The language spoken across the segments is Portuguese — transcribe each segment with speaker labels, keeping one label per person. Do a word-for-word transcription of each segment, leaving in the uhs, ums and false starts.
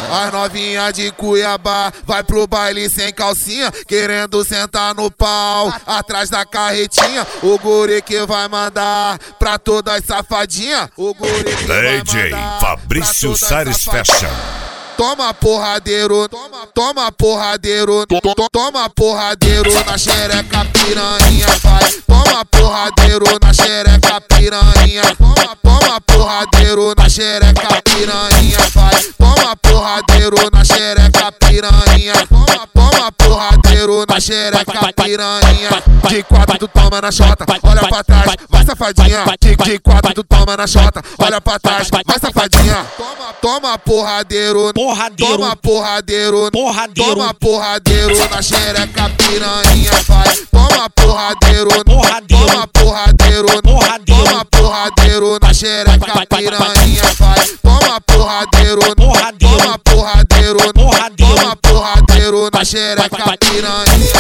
Speaker 1: As novinha de Cuiabá vai pro baile sem calcinha, querendo sentar no pau, atrás da carretinha. O guri que vai mandar pra todas safadinha. O guri que vai
Speaker 2: D J
Speaker 1: mandar
Speaker 2: Fabrício
Speaker 1: pra
Speaker 2: Sares
Speaker 1: todas
Speaker 2: Fashion.
Speaker 1: Toma porradeiro, toma, toma porradeiro, to, to, toma porradeiro na xereca piranha, vai. Toma porradeiro na xereca piranha, toma, toma porradeiro na xereca piranha, vai. Toma porradeiro na xereca piranha, toma, toma porradeiro na xereca piranha. De quatro tu toma na chota, olha pra trás, vai safadinha. De, de quatro tu toma na chota, olha pra trás, vai safadinha. Toma, toma porradeiro.
Speaker 3: Porradeiro,
Speaker 1: toma porradeiro,
Speaker 3: porradeiro,
Speaker 1: toma porradeiro na xereca piranha, vai. Toma porradeiro,
Speaker 3: porradeiro,
Speaker 1: toma porradeiro,
Speaker 3: porradeiro,
Speaker 1: toma porradeiro na xereca piranha, vai. Toma porradeiro,
Speaker 3: porradeiro,
Speaker 1: toma porradeiro,
Speaker 3: porradeiro,
Speaker 1: toma porradeiro na xereca piranha.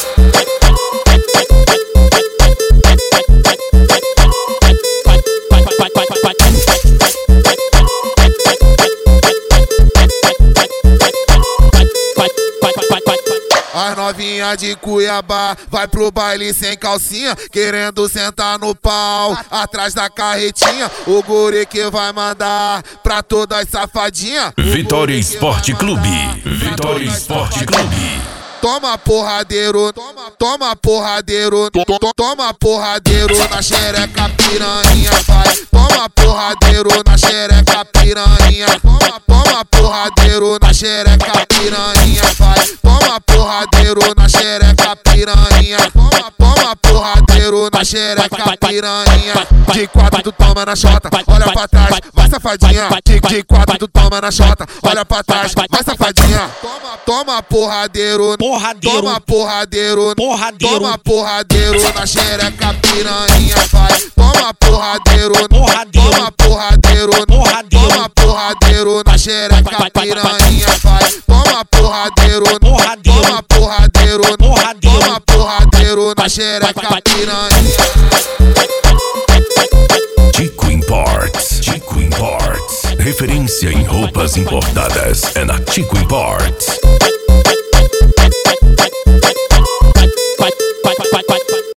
Speaker 1: As novinha de Cuiabá vai pro baile sem calcinha, querendo sentar no pau, atrás da carretinha. O guri que vai mandar pra todas safadinha.
Speaker 2: Vitória Esporte Clube. Vitória Esporte Clube.
Speaker 1: Toma porradeiro, toma, toma porradeiro, to, to, toma porradeiro na xereca piranha, vai. Toma porradeiro na xereca piranha, toma, toma porradeiro na xereca piranha, vai. Toma porradeiro na xereca piranha, toma, toma porradeiro na xereca piranha. De quatro tu toma na chota, olha pra trás, vai safadinha. De, de quatro tu toma na chota, olha pra trás, vai safadinha. Toma, toma porradeiro,
Speaker 3: porradeiro,
Speaker 1: toma porradeiro,
Speaker 3: porradeiro,
Speaker 1: toma porradeiro na xereca piranha, vai. Toma porradeiro,
Speaker 3: porradeiro,
Speaker 1: toma porradeiro,
Speaker 3: porradeiro,
Speaker 1: toma porradeiro na xereca piranha, vai. Toma porradeiro,
Speaker 3: porradeiro,
Speaker 1: toma porradeiro,
Speaker 3: porradeiro,
Speaker 1: toma porradeiro na xereca piranha.
Speaker 2: Tico Imports. Tico Imports. Referência em roupas importadas é na Tico Imports.